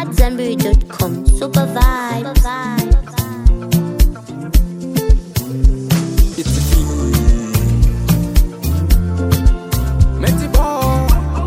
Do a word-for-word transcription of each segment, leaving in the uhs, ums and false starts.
at zanberry dot com. Super vibe. It's a deep. Meti ball.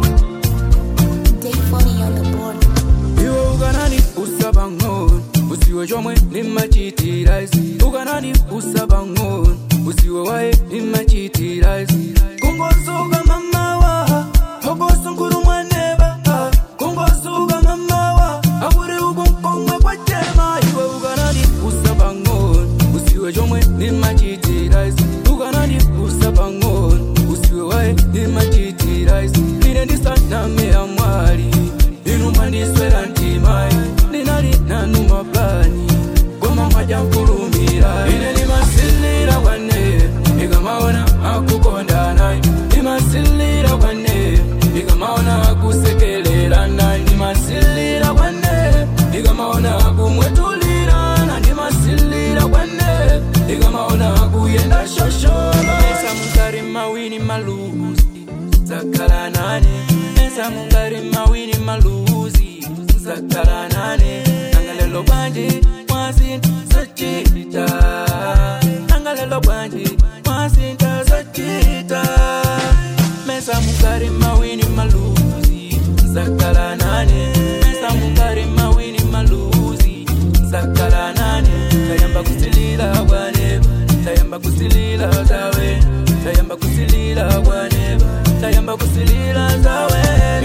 Day forty on the board. Iwe uganani usabangon. Usiwe jomwe ni machiti raisi. Uganani usabangon. Usiwe wae ni machiti raisi. Kungosuga mama wa. Hogosu nkuru mwaneba. Kungosuga mama wa. Awure ugonkongwe kwa jema. Iwe uganani usabangon. Usiwe jomwe ni machiti raisi. Uganani usabangon. Usiwe wae ni machiti raisi. Nine ndisana me amwari. Inuma ndiswera ntimai. Ninali nanuma plani. Goma maja mkurumira. Ine ni masilira wane. Ika maona akukonda nai. Ni masilira wane. Ika maona akusekelera nai. Ni masilira wane. Ika maona akumwetulira na. Ni masilira wane. Ika maona akuyenda shosholo. Esa mungari mawini maluzi. Zakala nane. Esa mungari mawini maluzi. Zakala nane. Nangalelo bandi. Mwazinta zachita. Nangalelo bandi. Mwazinta zachita. Mesa mungari mawini maluzi. Zakala nane. Mesa mungari mawini maluzi. Zakala nane. Tayamba kusilila waneba. Tayamba kusilila zawe. Tayamba kusilila waneba. Tayamba kusilila zawe.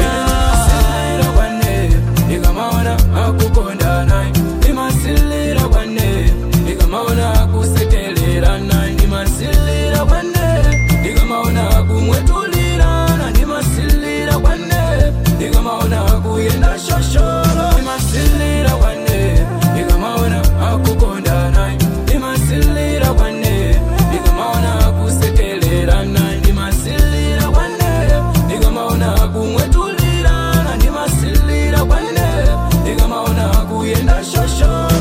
Kusilila waneba. Ika maona akukonda nai. Imasilira wane. Ika maona akusekelera nai. Imasilira wane. Ika maona akumwetulira na. Imasilira wane. Ika maona akuyenda shosholo. Imasilira wane. Ika maona akukonda nai. Imasilira wane. Ika maona akusekelera nai. Imasilira wane. Ika maona akumwetulira na. Imasilira wane. Ika maona akuyenda shosholo.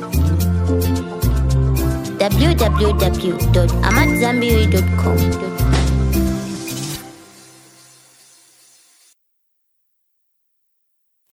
w w w dot amat zanberry dot com.